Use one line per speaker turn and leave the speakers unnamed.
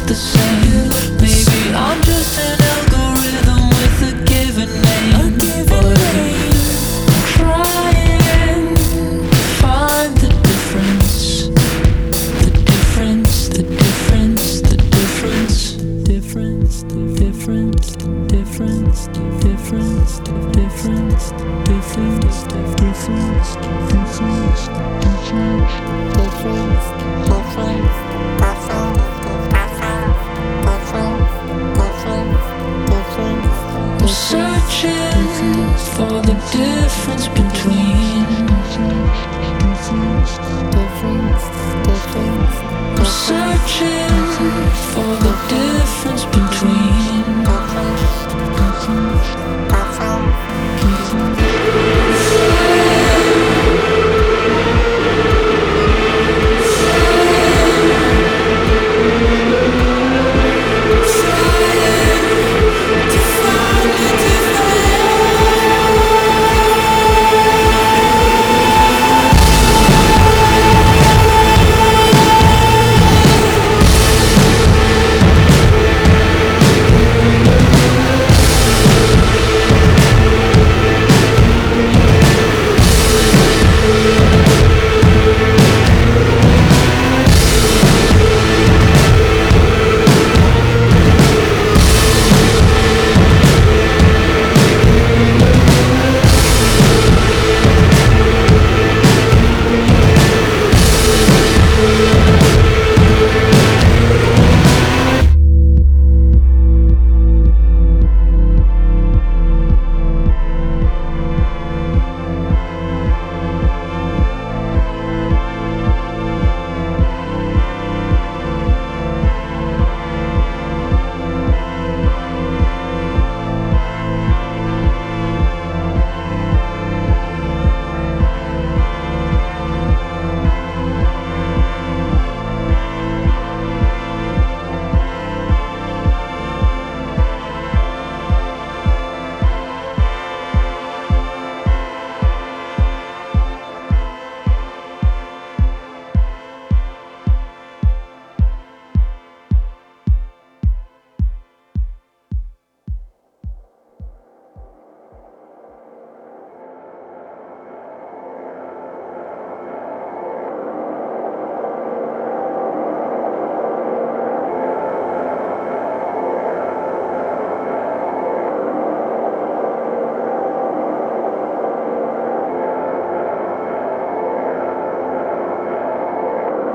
the same. Maybe I'm just an algorithm with a given name, but I'm trying to find the difference. The difference, the difference, the difference. Difference, the difference, the difference, the difference, the difference, difference, the difference, difference, difference, I'm searching for the difference between. I'm searching